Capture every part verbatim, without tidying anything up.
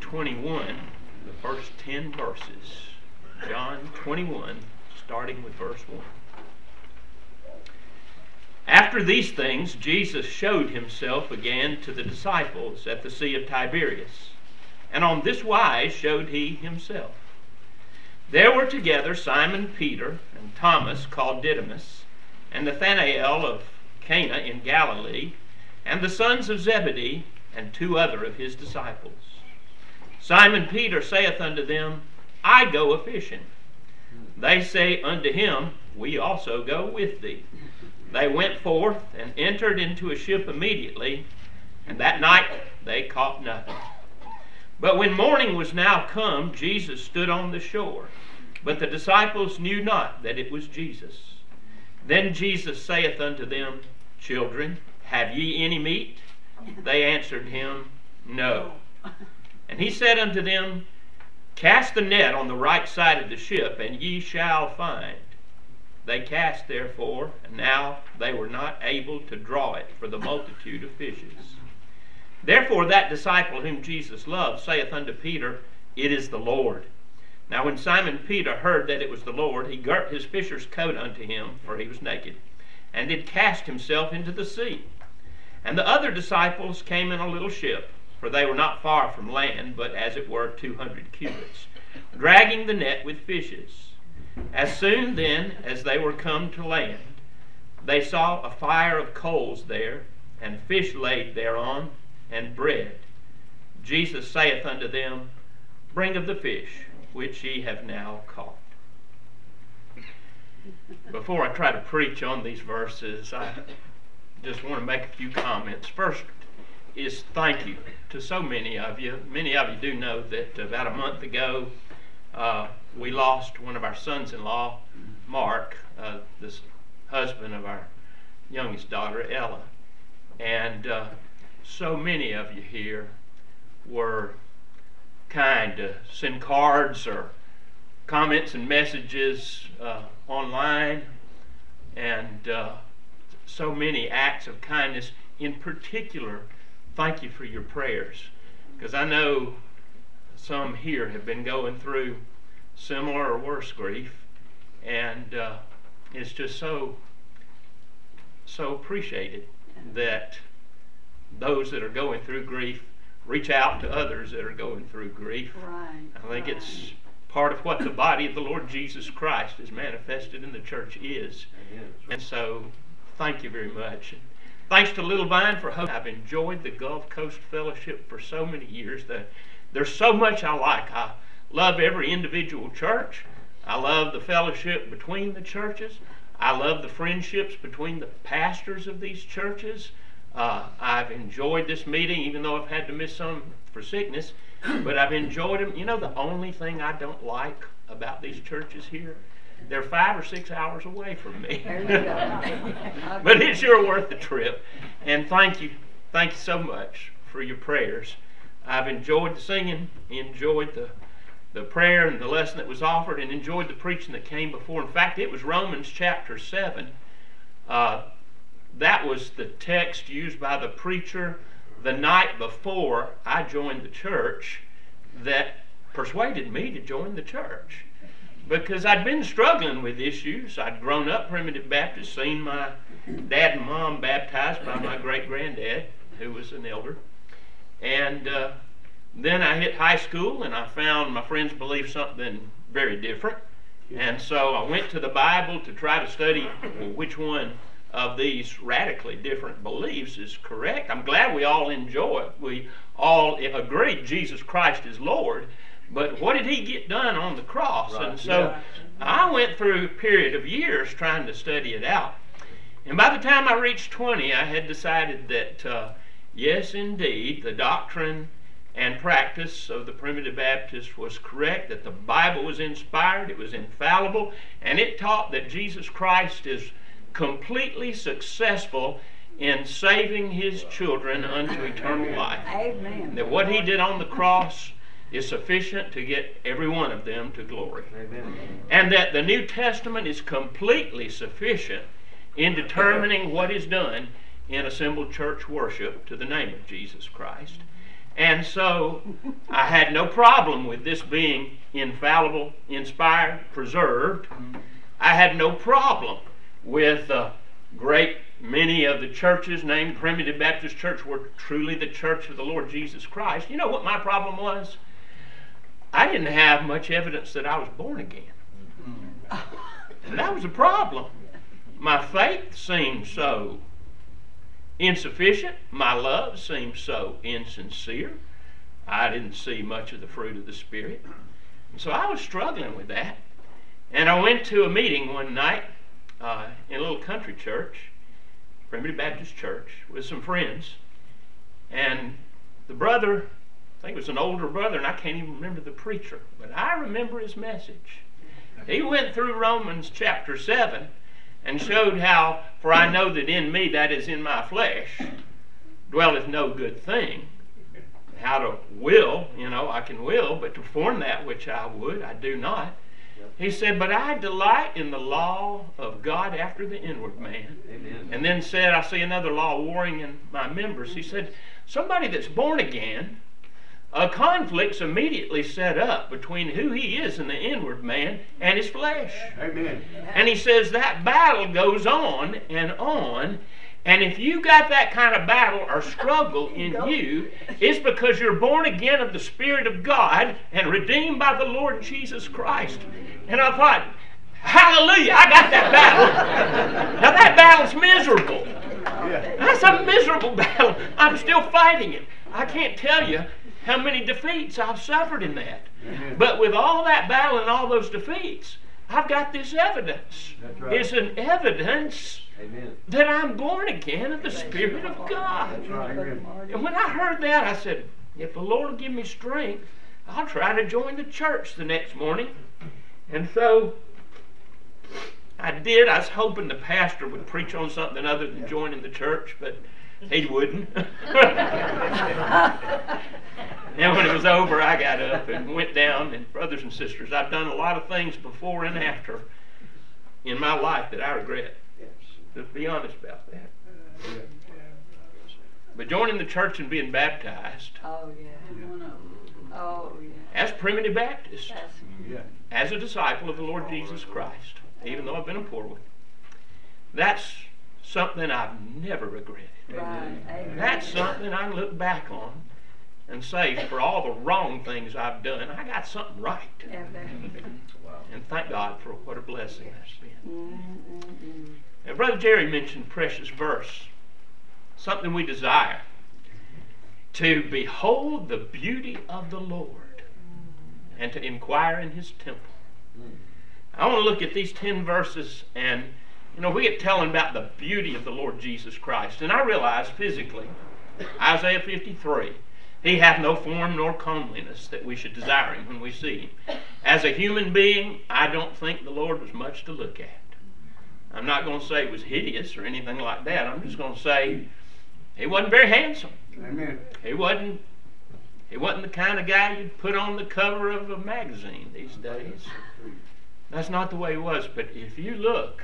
twenty-one, the first ten verses. John twenty-one, starting with verse one. After these things, Jesus showed himself again to the disciples at the Sea of Tiberias, and on this wise showed he himself. There were together Simon Peter, and Thomas called Didymus, and Nathanael of Cana in Galilee, and the sons of Zebedee, and two other of his disciples. Simon Peter saith unto them, I go a-fishing. They say unto him, We also go with thee. They went forth and entered into a ship immediately, and that night they caught nothing. But when morning was now come, Jesus stood on the shore, but the disciples knew not that it was Jesus. Then Jesus saith unto them, Children, have ye any meat? They answered him, No. And he said unto them, Cast the net on the right side of the ship, and ye shall find. They cast therefore, and now they were not able to draw it for the multitude of fishes. Therefore that disciple whom Jesus loved saith unto Peter, It is the Lord. Now when Simon Peter heard that it was the Lord, he girt his fisher's coat unto him, for he was naked, and did cast himself into the sea. And the other disciples came in a little ship, for they were not far from land, but as it were two hundred cubits, dragging the net with fishes. As soon then as they were come to land, they saw a fire of coals there, and fish laid thereon, and bread. Jesus saith unto them, Bring of the fish, which ye have now caught. Before I try to preach on these verses, I just want to make a few comments. First is thank you to so many of you. Many of you do know that about a month ago, uh, we lost one of our sons-in-law, Mark, uh, this husband of our youngest daughter, Ella. And uh, so many of you here were kind to send cards or comments and messages uh, online, and uh, so many acts of kindness. In particular, thank you for your prayers, because I know some here have been going through similar or worse grief, and uh, it's just so so appreciated that those that are going through grief reach out to others that are going through grief. Right, I think right. it's part of what the body of the Lord Jesus Christ is manifested in the church is. And so thank you very much. And thanks to Little Vine for hosting. I've enjoyed the Gulf Coast Fellowship for so many years. The, there's so much I like. I love every individual church. I love the fellowship between the churches. I love the friendships between the pastors of these churches. Uh, I've enjoyed this meeting, even though I've had to miss some for sickness, but I've enjoyed them. You know, the only thing I don't like about these churches here, they're five or six hours away from me. But it's sure worth the trip. And thank you, thank you so much for your prayers. I've enjoyed the singing, enjoyed the the prayer and the lesson that was offered, and enjoyed the preaching that came before. In fact, it was Romans chapter seven. Uh, that was the text used by the preacher the night before I joined the church that persuaded me to join the church. Because I'd been struggling with issues. I'd grown up Primitive Baptist, seen my dad and mom baptized by my great-granddad, who was an elder. And uh, then I hit high school, and I found my friends believed something very different. And so I went to the Bible to try to study well, which one of these radically different beliefs is correct. I'm glad we all enjoy it. We all agree Jesus Christ is Lord. But what did he get done on the cross? Right. And so yeah. I went through a period of years trying to study it out. And by the time I reached twenty, I had decided that, uh, yes, indeed, the doctrine and practice of the Primitive Baptist was correct, that the Bible was inspired, it was infallible, and it taught that Jesus Christ is completely successful in saving his children unto eternal life. Amen. That what he did on the cross is sufficient to get every one of them to glory. Amen. And that the New Testament is completely sufficient in determining what is done in assembled church worship to the name of Jesus Christ. And so I had no problem with this being infallible, inspired, preserved. I had no problem with a great many of the churches named Primitive Baptist Church were truly the church of the Lord Jesus Christ. You know what my problem was? I didn't have much evidence that I was born again. And that was a problem. My faith seemed so insufficient. My love seemed so insincere. I didn't see much of the fruit of the Spirit. And so I was struggling with that. And I went to a meeting one night uh, in a little country church, Primitive Baptist Church, with some friends. And the brother, I think it was an older brother, and I can't even remember the preacher, but I remember his message. He went through Romans chapter seven and showed how, for I know that in me, that is in my flesh, dwelleth no good thing. How to will, you know, I can will, but to perform that which I would, I do not. He said, but I delight in the law of God after the inward man. Amen. And then said, I see another law warring in my members. He said, somebody that's born again, a conflict's immediately set up between who he is in the inward man and his flesh. Amen. And he says that battle goes on and on. And if you got that kind of battle or struggle in you, it's because you're born again of the Spirit of God and redeemed by the Lord Jesus Christ. And I thought, hallelujah, I got that battle. Now that battle's miserable. That's a miserable battle. I'm still fighting it. I can't tell you how many defeats I've suffered in that. But with all that battle and all those defeats, I've got this evidence. Right. It's an evidence Amen. That I'm born again of the Spirit of God. Right. And when I heard that, I said, if the Lord will give me strength, I'll try to join the church the next morning. And so I did. I was hoping the pastor would preach on something other than joining the church, but he wouldn't. And when it was over, I got up and went down. And brothers and sisters, I've done a lot of things before and after in my life that I regret. Just be honest about that. But joining the church and being baptized, oh yeah, oh yeah, as Primitive Baptist, as a disciple of the Lord Jesus Christ, even though I've been a poor one, that's something I've never regretted. Right. That's something I can look back on and say, for all the wrong things I've done, I got something right. And thank God for what a blessing that's been. Mm-hmm. And Brother Jerry mentioned precious verse, something we desire, to behold the beauty of the Lord and to inquire in His temple. I want to look at these ten verses, and you know, we get telling about the beauty of the Lord Jesus Christ, and I realize physically, Isaiah fifty-three, He hath no form nor comeliness that we should desire Him when we see Him. As a human being, I don't think the Lord was much to look at. I'm not going to say He was hideous or anything like that. I'm just going to say He wasn't very handsome. Amen. He wasn't, he wasn't the kind of guy you'd put on the cover of a magazine these days. That's not the way He was. But if you look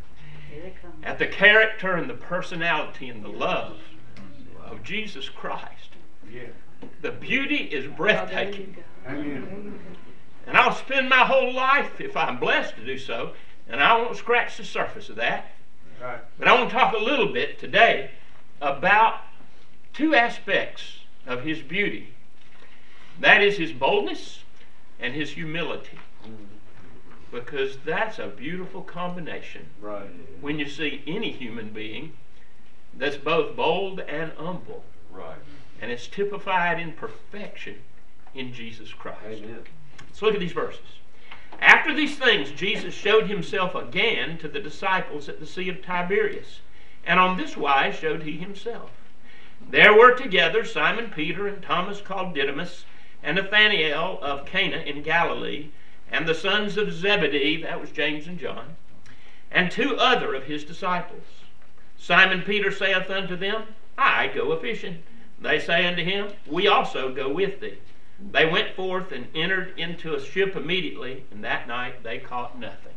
at the character and the personality and the love of Jesus Christ, the beauty is breathtaking. Amen. And I'll spend my whole life, if I'm blessed to do so, and I won't scratch the surface of that. Right. But I want to talk a little bit today about two aspects of His beauty. That is His boldness and His humility. Mm. Because that's a beautiful combination. Right. When you see any human being that's both bold and humble. Right. And it's typified in perfection in Jesus Christ. Amen. Let's look at these verses. After these things, Jesus showed Himself again to the disciples at the Sea of Tiberias, and on this wise showed He Himself. There were together Simon Peter and Thomas called Didymus, and Nathanael of Cana in Galilee, and the sons of Zebedee, that was James and John, and two other of His disciples. Simon Peter saith unto them, I go a-fishing. They say unto him, We also go with thee. They went forth and entered into a ship immediately, and that night they caught nothing.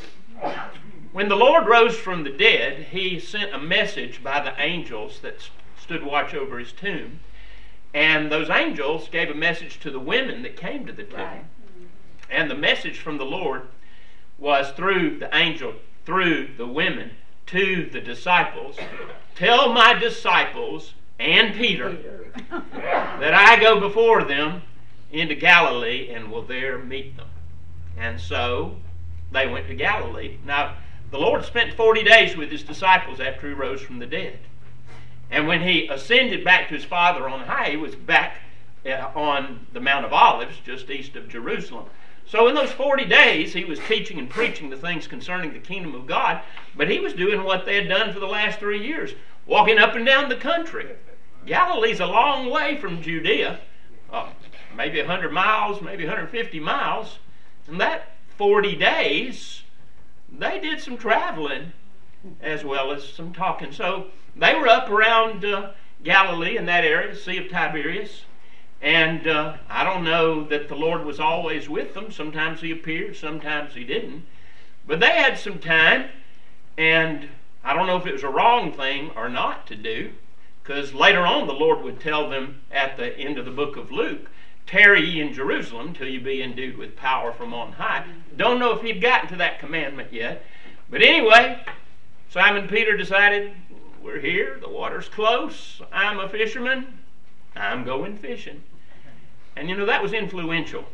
When the Lord rose from the dead, He sent a message by the angels that stood watch over His tomb, And those angels gave a message to the women that came to the tomb. Right. And the message from the Lord was through the angel, through the women, to the disciples. Tell my disciples and Peter, Peter. that I go before them into Galilee and will there meet them. And so they went to Galilee. Now, the Lord spent forty days with his disciples after he rose from the dead. And when he ascended back to his Father on high, he was back uh, on the Mount of Olives, just east of Jerusalem. So in those forty days, he was teaching and preaching the things concerning the kingdom of God, but he was doing what they had done for the last three years, walking up and down the country. Galilee's a long way from Judea, uh, maybe one hundred miles, maybe one hundred fifty miles. And that forty days, they did some traveling as well as some talking. So they were up around uh, Galilee in that area, the Sea of Tiberias. And uh, I don't know that the Lord was always with them. Sometimes he appeared, sometimes he didn't. But they had some time, and I don't know if it was a wrong thing or not to do, because later on the Lord would tell them at the end of the book of Luke, tarry ye in Jerusalem till you be endued with power from on high. Don't know if he'd gotten to that commandment yet. But anyway, Simon Peter decided, we're here, the water's close, I'm a fisherman, I'm going fishing. And you know, that was influential.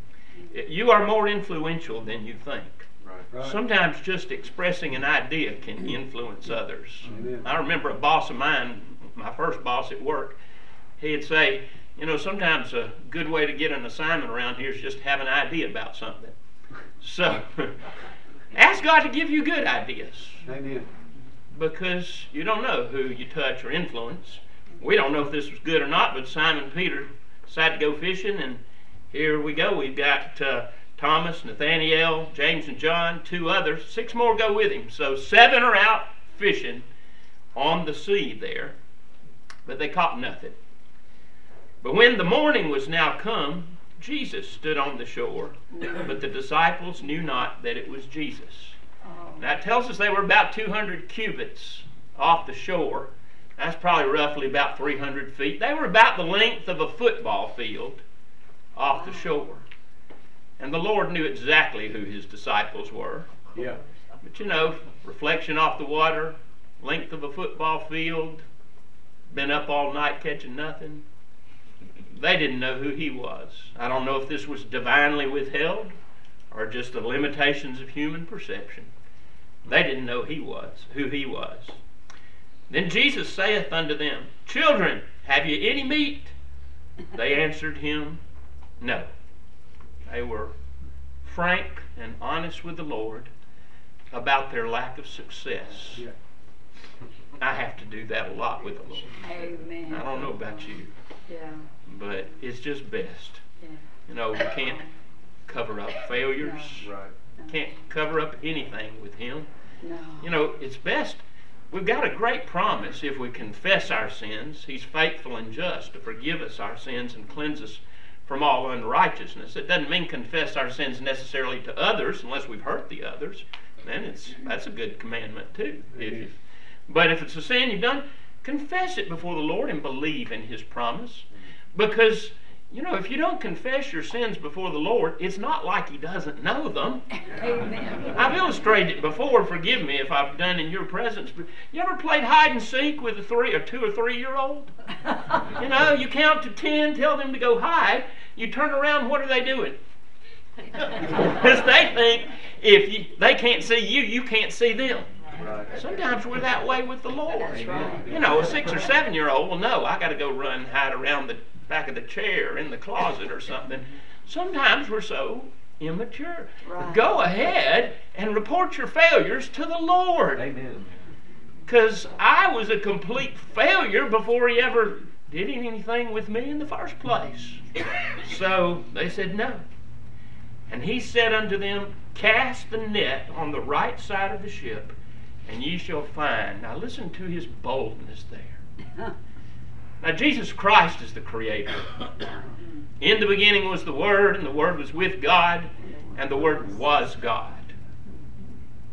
You are more influential than you think. Right. Right. Sometimes just expressing an idea can influence others. Amen. I remember a boss of mine, my first boss at work, he'd say, you know, sometimes a good way to get an assignment around here is just to have an idea about something. So, ask God to give you good ideas. Amen. Because you don't know who you touch or influence. We don't know if this was good or not, but Simon Peter decided to go fishing, and here we go. We've got uh, Thomas, Nathaniel, James and John, two others. Six more go with him. So seven are out fishing on the sea there, but they caught nothing. But when the morning was now come, Jesus stood on the shore, but the disciples knew not that it was Jesus. Now it tells us they were about two hundred cubits off the shore. That's probably roughly about three hundred feet. They were about the length of a football field off the shore. And the Lord knew exactly who his disciples were. Yeah. But you know, reflection off the water, length of a football field, been up all night catching nothing. They didn't know who he was. I don't know if this was divinely withheld or just the limitations of human perception. They didn't know he was, who he was. Then Jesus saith unto them, Children, have ye any meat? They answered him, No. They were frank and honest with the Lord about their lack of success. Yeah. I have to do that a lot with the Lord. Amen. I don't know about you, Yeah. but it's just best. Yeah. You know, we can't cover up failures. Right. Can't cover up anything with him. No. You know, it's best. We've got a great promise. If we confess our sins, he's faithful and just to forgive us our sins and cleanse us from all unrighteousness. It doesn't mean confess our sins necessarily to others unless we've hurt the others. Then it's that's a good commandment too. If you, but if it's a sin you've done, confess it before the Lord and believe in his promise. Because, you know, if you don't confess your sins before the Lord, it's not like he doesn't know them. Amen. I've illustrated it before, forgive me if I've done in your presence, but you ever played hide and seek with a three or two or three year old? You know, you count to ten, tell them to go hide, you turn around, what are they doing? Because they think if you, they can't see you, you can't see them. Right. Sometimes we're that way with the Lord. That's right. You know, a six or seven year old will know, I got to go run and hide around the back of the chair in the closet or something. Sometimes we're so immature. Right. Go ahead and report your failures to the Lord. Amen. Because I was a complete failure before he ever did anything with me in the first place. So they said no. And he said unto them, Cast the net on the right side of the ship, and ye shall find. Now listen to his boldness there. Now Jesus Christ is the Creator. In the beginning was the Word, and the Word was with God, and the Word was God.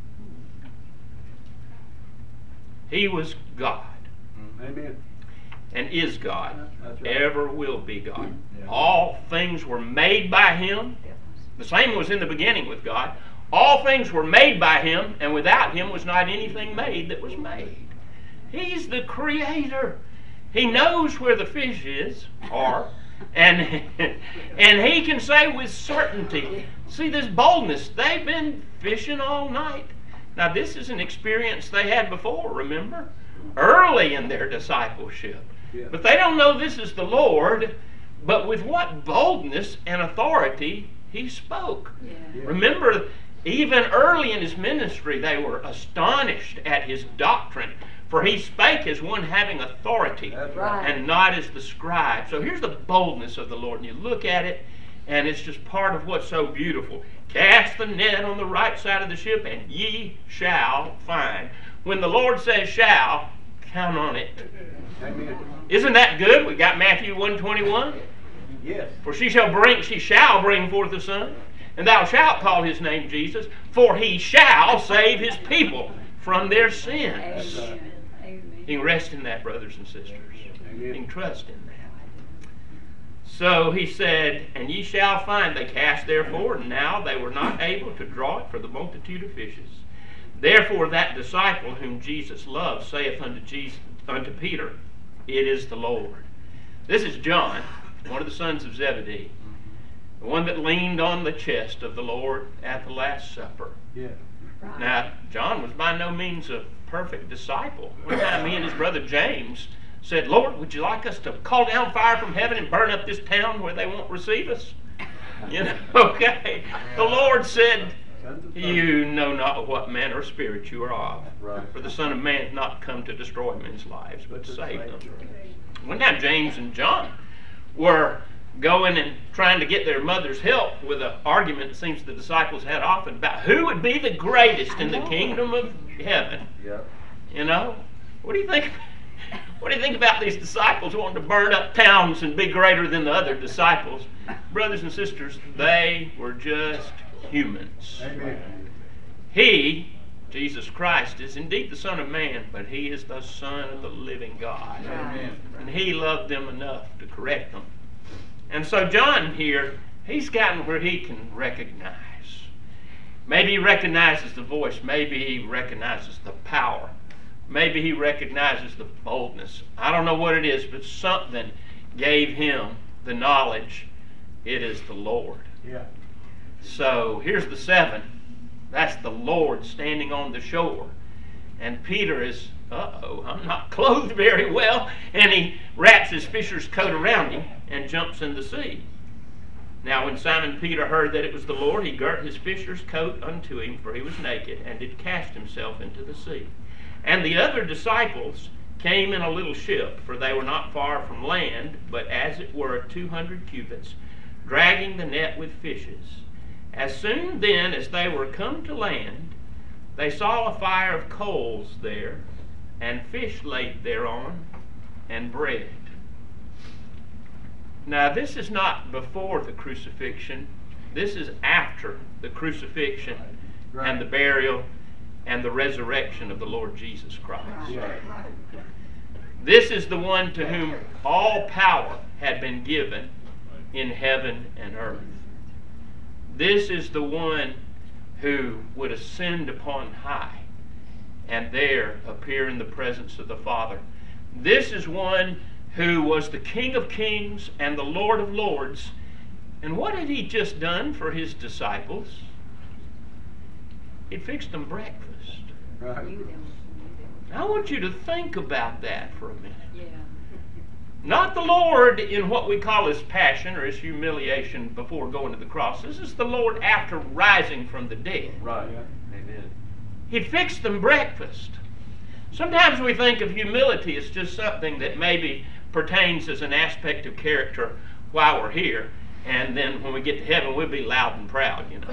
He was God. Amen. and is God, That's right. ever will be God. Yeah. All things were made by Him. The same was in the beginning with God. All things were made by Him, and without Him was not anything made that was made. He's the Creator. He knows where the fish is, are, and, and He can say with certainty, see this boldness, they've been fishing all night. Now this is an experience they had before, remember? Early in their discipleship. Yeah. But they don't know this is the Lord, but with what boldness and authority He spoke. Yeah. Yeah. Remember, even early in His ministry, they were astonished at His doctrine, for He spake as one having authority, That's right. right. and not as the scribe. So here's the boldness of the Lord, and you look at it, and it's just part of what's so beautiful. Cast the net on the right side of the ship, and ye shall find. When the Lord says shall, count on it. Amen. Isn't that good? We got Matthew one twenty-one. Yes. For she shall bring, she shall bring forth a son, and thou shalt call his name Jesus, for he shall save his people from their sins. Amen. Amen. You can rest in that, brothers and sisters. You Amen. can trust in that. So he said, and ye shall find. They cast therefore, and now they were not able to draw it for the multitude of fishes. Therefore that disciple whom Jesus loved saith unto Jesus, unto Peter, it is the Lord. This is John, one of the sons of Zebedee, the one that leaned on the chest of the Lord at the Last Supper. Yeah. Right. Now, John was by no means a perfect disciple. One time he and his brother James said, Lord, would you like us to call down fire from heaven and burn up this town where they won't receive us? You know, okay. The Lord said, Sons of thunder. you know not what manner of spirit you are of. Right. For the Son of Man hath not come to destroy men's lives, but to save them. them. One time James and John were going and trying to get their mother's help with an argument it seems the disciples had often about who would be the greatest in the kingdom of heaven. Yeah. You know? What do you think? What do you think about these disciples wanting to burn up towns and be greater than the other disciples? Brothers and sisters, they were just humans. Amen. He, Jesus Christ, is indeed the Son of Man, but He is the Son of the living God. Amen. And He loved them enough to correct them. And so John here, he's gotten where he can recognize. Maybe he recognizes the voice. Maybe he recognizes the power. Maybe he recognizes the boldness. I don't know what it is, but something gave him the knowledge it is the Lord. Yeah. So here's the seven. That's the Lord standing on the shore. And Peter is, uh-oh, I'm not clothed very well. And he wraps his fisher's coat around him and jumps in the sea. Now when Simon Peter heard that it was the Lord, he girt his fisher's coat unto him, for he was naked, and did cast himself into the sea. And the other disciples came in a little ship, for they were not far from land, but as it were two hundred cubits, dragging the net with fishes. As soon then as they were come to land, they saw a fire of coals there, and fish laid thereon, and bread. Now this is not before the crucifixion. This is after the crucifixion Right. and the burial and the resurrection of the Lord Jesus Christ. Yeah. This is the one to whom all power had been given in heaven and earth. This is the one who would ascend upon high and there appear in the presence of the Father. This is one who was the King of Kings and the Lord of Lords. And what had he just done for his disciples? He fixed them breakfast. Right. You them. I want you to think about that for a minute. Yeah. Not the Lord in what we call his passion or his humiliation before going to the cross. This is the Lord after rising from the dead. Right. Amen. He fixed them breakfast. Sometimes we think of humility as just something that maybe pertains as an aspect of character while we're here, and then when we get to heaven we'll be loud and proud, you know.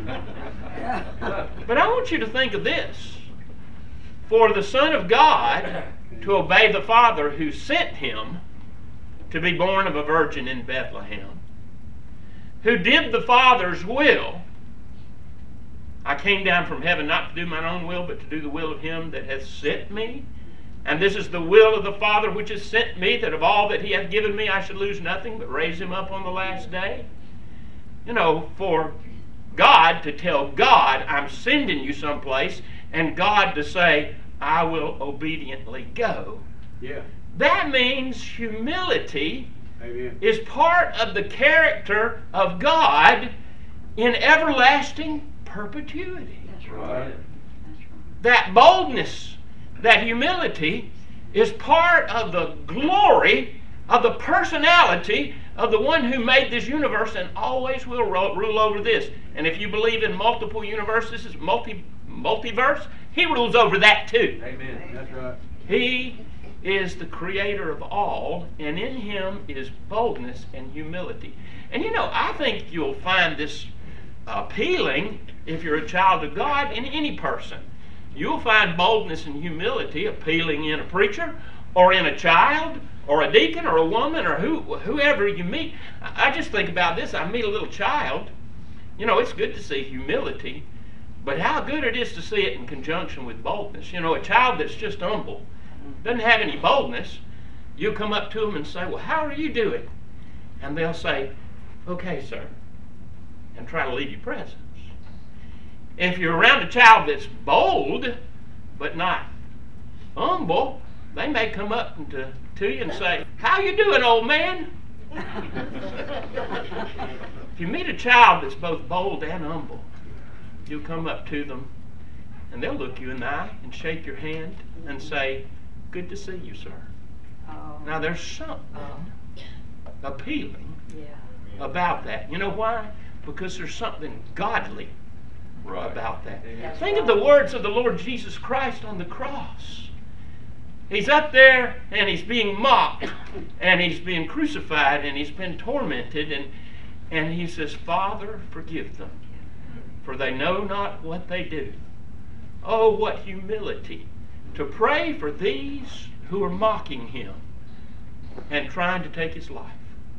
But I want you to think of this. For the Son of God to obey the Father who sent him to be born of a virgin in Bethlehem, who did the Father's will. I came down from heaven not to do mine own will, but to do the will of him that hath sent me. And this is the will of the Father which has sent me, that of all that he hath given me I should lose nothing, but raise him up on the last day. You know, for God to tell God, I'm sending you someplace, and God to say, I will obediently go. Yeah. That means humility Amen. is part of the character of God in everlasting perpetuity. That's right. Right. That's right. That boldness, that humility, is part of the glory of the personality of the one who made this universe and always will ro- rule over this. And if you believe in multiple universes, multi, multiverse, he rules over that too. Amen. That's right. He is the creator of all, and in him is boldness and humility. And you know, I think you'll find this appealing if you're a child of God in any person. You'll find boldness and humility appealing in a preacher or in a child or a deacon or a woman or who, whoever you meet. I just think about this. I meet a little child. You know, it's good to see humility, but how good it is to see it in conjunction with boldness. You know, a child that's just humble, doesn't have any boldness, you'll come up to them and say, well, how are you doing? And they'll say, okay, sir, and try to leave you presents. If you're around a child that's bold, but not humble, they may come up to, to you and say, how you doing, old man? If you meet a child that's both bold and humble, you'll come up to them and they'll look you in the eye and shake your hand and say, good to see you, sir. Oh. Now there's something appealing Yeah. about that. You know why? Because there's something godly Right. about that. That's Think of right. the words of the Lord Jesus Christ on the cross. He's up there and he's being mocked and he's being crucified and he's been tormented, and and he says, Father, forgive them, for they know not what they do. Oh, what humility to pray for these who are mocking him and trying to take his life.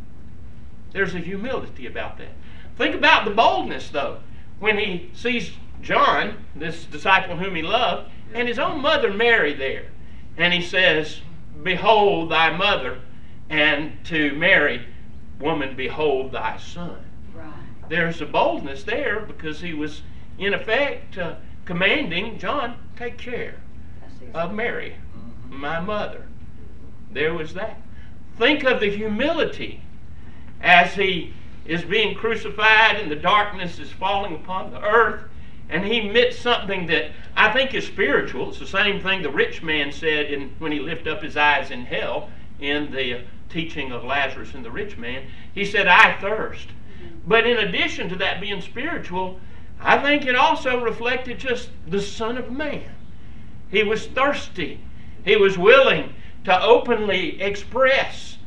There's a humility about that. Think about the boldness, though, when he sees John, this disciple whom he loved, and his own mother Mary there. And he says, behold thy mother, and to Mary, woman, behold thy son. Right. There's a boldness there because he was, in effect, uh, commanding John, take care That's exactly. of Mary, my mother. There was that. Think of the humility as he is being crucified and the darkness is falling upon the earth, and he admits something that I think is spiritual. It's the same thing the rich man said in, when he lifted up his eyes in hell in the teaching of Lazarus and the rich man. He said, I thirst. But in addition to that being spiritual, I think it also reflected just the Son of Man. He was thirsty. He was willing to openly express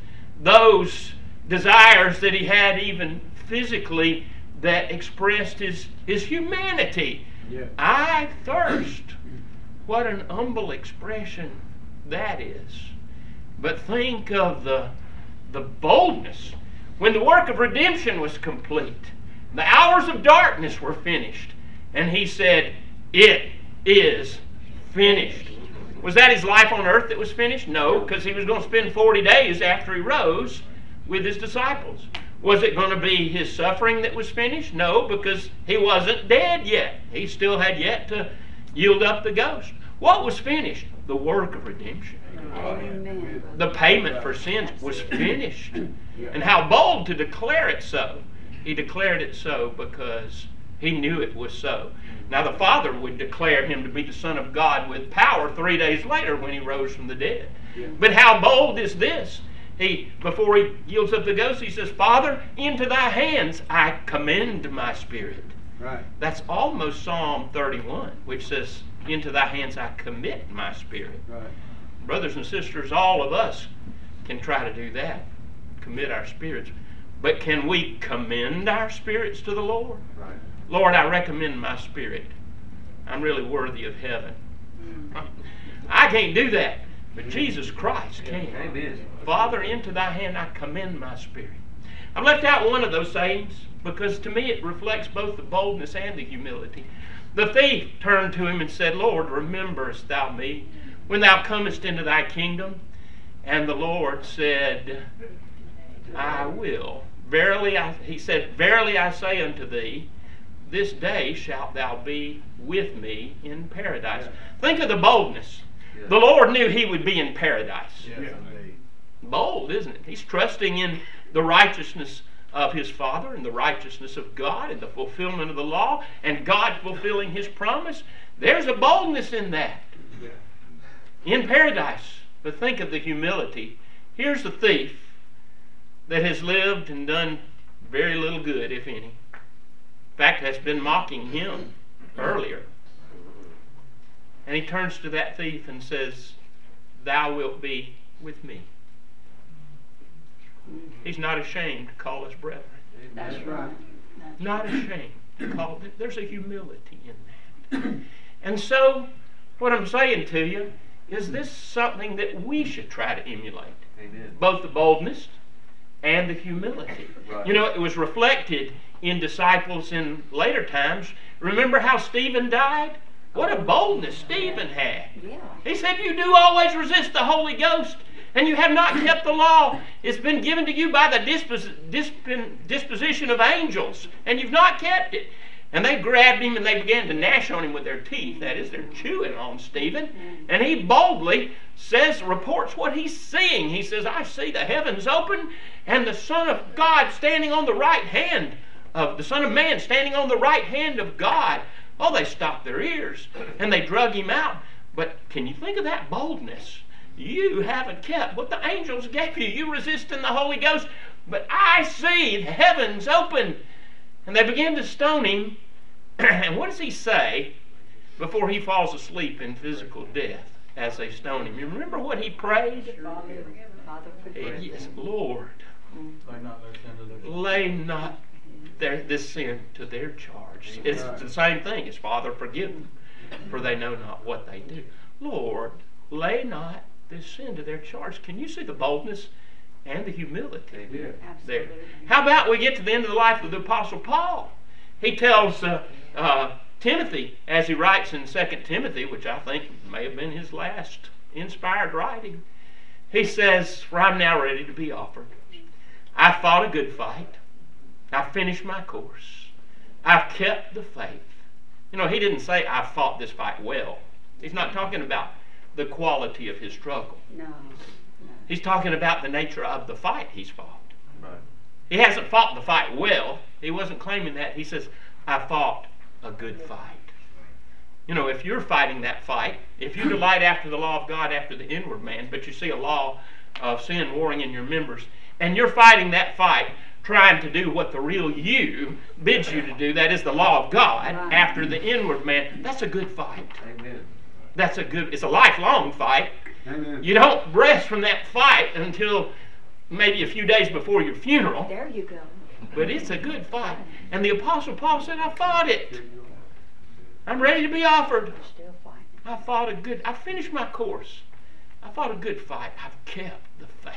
those desires that he had, even physically, that expressed his, his humanity. Yeah. I thirst. What an humble expression that is. But think of the, the boldness. When the work of redemption was complete, the hours of darkness were finished, and he said, it is finished. Was that his life on earth that was finished? No, because he was going to spend forty days after he rose with his disciples. Was it going to be his suffering that was finished? No, because he wasn't dead yet. He still had yet to yield up the ghost. What was finished? The work of redemption. Amen. The payment for sins was finished. And how bold to declare it so. He declared it so because he knew it was so. Now the Father would declare him to be the Son of God with power three days later when he rose from the dead. But how bold is this? He, before he yields up the ghost, he says, Father, into thy hands I commend my spirit. Right. That's almost Psalm thirty-one, which says, into thy hands I commit my spirit. Right. Brothers and sisters, all of us can try to do that, commit our spirits. But can we commend our spirits to the Lord? Right. Lord, I recommend my spirit. I'm really worthy of heaven. I can't do that, but Jesus Christ can. Amen. Father, into thy hand I commend my spirit. I've left out one of those sayings because to me it reflects both the boldness and the humility. The thief turned to him and said, Lord, rememberest thou me when thou comest into thy kingdom? And the Lord said, I will. Verily, I, he said, Verily I say unto thee, this day shalt thou be with me in paradise. Yeah. Think of the boldness. Yeah. The Lord knew he would be in paradise. Yes, indeed. Bold, isn't it? He's trusting in the righteousness of his Father and the righteousness of God and the fulfillment of the law and God fulfilling his promise. There's a boldness in that. Yeah. In paradise. But think of the humility. Here's the thief that has lived and done very little good, if any. In fact, has been mocking him earlier. And he turns to that thief and says, thou wilt be with me. He's not ashamed to call us brethren. That's right. That's Not ashamed to call them. There's a humility in that. And so, what I'm saying to you, is this something that we should try to emulate? Amen. Both the boldness and the humility. Right. You know, it was reflected in disciples in later times. Remember how Stephen died? What a boldness Stephen had. Yeah. He said, you do always resist the Holy Ghost, and you have not kept the law. It's been given to you by the dispos disp disposition of angels, and you've not kept it. And they grabbed him and they began to gnash on him with their teeth. That is, they're chewing on Stephen. And he boldly says, reports what he's seeing. He says, I see the heavens open and the Son of God standing on the right hand of the Son of Man standing on the right hand of God. Oh, they stopped their ears and they drug him out. But can you think of that boldness? You haven't kept what the angels gave you. You resisting the Holy Ghost. But I see the heavens open. And they begin to stone him. And what does he say before he falls asleep in physical death as they stone him? You remember what he prayed? Father, Father, forgive Yes, them. Lord, Lay not their sin to their lay not their, this sin to their charge. It's Right. the same thing as Father, forgive them, for they know not what they do. Lord, lay not this sin to their charge. Can you see the boldness and the humility Amen. there? Absolutely. How about we get to the end of the life of the Apostle Paul? He tells uh, uh, Timothy, as he writes in Second Timothy, which I think may have been his last inspired writing, he says, for I'm now ready to be offered. I've fought a good fight. I've finished my course. I've kept the faith. You know, he didn't say, I've fought this fight well. He's not talking about the quality of his struggle. No. No. He's talking about the nature of the fight he's fought. Right. He hasn't fought the fight well. He wasn't claiming that. He says, I fought a good fight. You know, if you're fighting that fight, if you delight after the law of God, after the inward man, but you see a law of sin warring in your members, and you're fighting that fight, trying to do what the real you bids you to do, that is the law of God, Right. after the inward man, that's a good fight. Amen. That's a good, it's a lifelong fight. Amen. You don't rest from that fight until maybe a few days before your funeral. There you go. But it's a good fight. And the Apostle Paul said, I fought it. I'm ready to be offered. You're still fighting. I fought a good, I finished my course. I fought a good fight. I've kept the faith.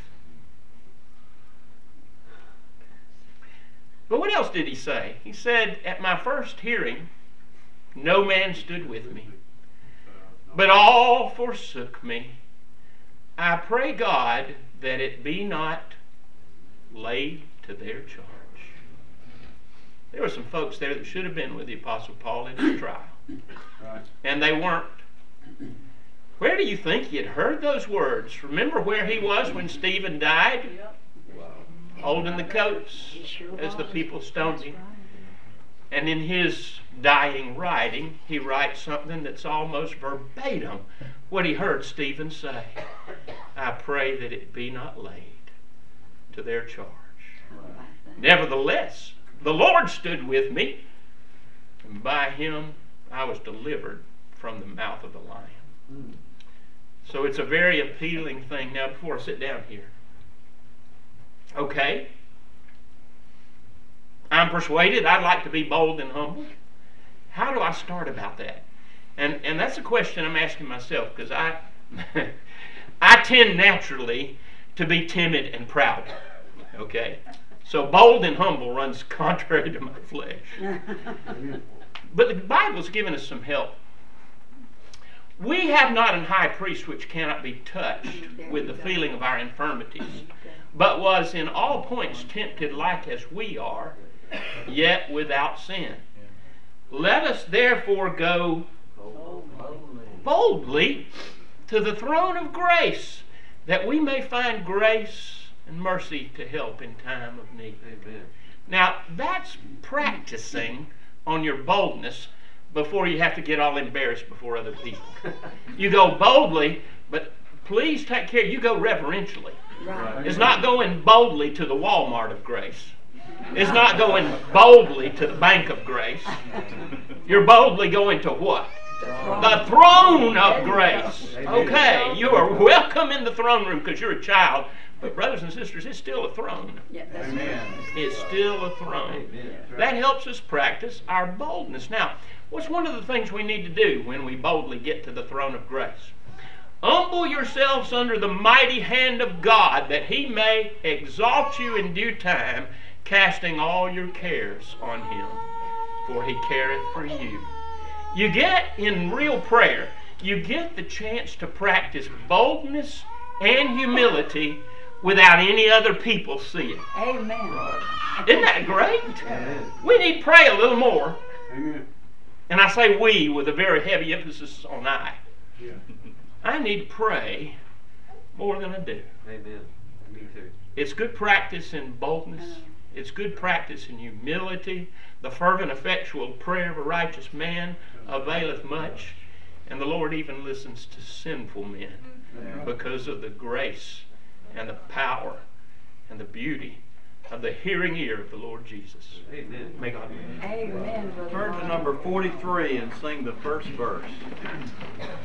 But what else did he say? He said, at my first hearing, no man stood with me, but all forsook me. I pray God that it be not laid to their charge. There were some folks there that should have been with the Apostle Paul in his trial, Right. and they weren't. Where do you think he had heard those words? Remember where he was when Stephen died? Wow. Holding the coats He sure as the was. people stoned That's him. right. And in his dying writing, he writes something that's almost verbatim what he heard Stephen say. I pray that it be not laid to their charge. How about that? Nevertheless, the Lord stood with me, and by him I was delivered from the mouth of the lion. Mm. So it's a very appealing thing. Now, before I sit down here, okay, I'm persuaded I'd like to be bold and humble. How do I start about that? And and that's a question I'm asking myself, because I I tend naturally to be timid and proud. Okay? So bold and humble runs contrary to my flesh. But the Bible's given us some help. We have not an high priest which cannot be touched with the feeling of our infirmities, but was in all points tempted like as we are, yet without sin. Let us therefore go boldly to the throne of grace, that we may find grace and mercy to help in time of need. Amen. Now, that's practicing on your boldness before you have to get all embarrassed before other people. You go boldly, but please take care. You go reverentially. Right. It's not going boldly to the Walmart of grace. It's not going boldly to the bank of grace. You're boldly going to what? The throne of grace. Okay, you are welcome in the throne room because you're a child. But brothers and sisters, it's still a throne. Yeah, that's Amen. right. It's still a throne. That helps us practice our boldness. Now, what's one of the things we need to do when we boldly get to the throne of grace? Humble yourselves under the mighty hand of God, that He may exalt you in due time, casting all your cares on Him, for He careth for you. You get, in real prayer, you get the chance to practice boldness and humility without any other people see it. Amen. Isn't that great? We need to pray a little more. Amen. And I say we with a very heavy emphasis on I. Yeah. I need to pray more than I do. Amen. Me too. It's good practice in boldness. It's good practice in humility. The fervent, effectual prayer of a righteous man availeth much. And the Lord even listens to sinful men because of the grace and the power and the beauty of the hearing ear of the Lord Jesus. Amen. May God bless. Amen, Brother Turn to Ron. number forty-three and sing the first verse.